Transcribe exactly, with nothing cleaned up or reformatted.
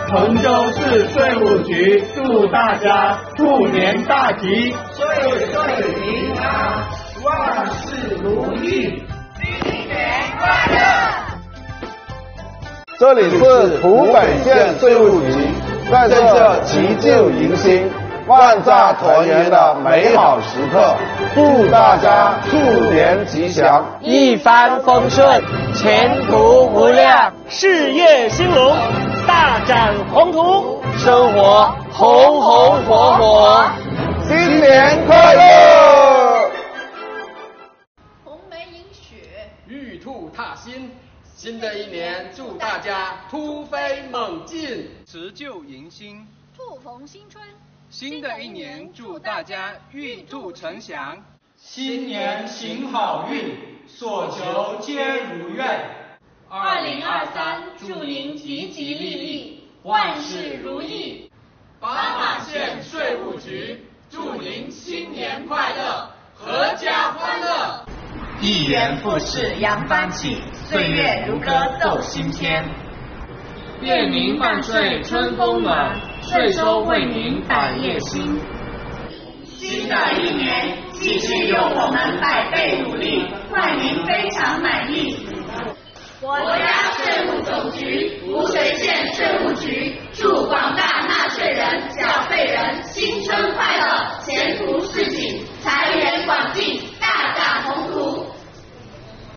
彭州市税务局祝大家兔年大吉， 岁岁平安，万事如意， 新年快乐！ 这里是土北县税务局，在这祈旧迎新、万家团圆的美好时刻，祝大家兔年吉祥， 一帆风顺，前途无量， 事业兴隆，大展宏图， 生活红红火火， 新年快乐！ 红梅迎雪， 玉兔踏新。新的一年，祝大家突飞猛进， 辞旧迎新， 兔逢新春。 新的一年，祝大家玉兔呈祥， 新年行好运，所求皆如愿。 二零二三，祝您吉吉利利，万事如意。 巴马县税务局祝您新年快乐，阖家欢乐。 一元复始扬帆起，岁月如歌奏新篇。 愿您万岁春风暖，税收为您百业兴。 新的一年，继续由我们百倍努力，换您非常满意。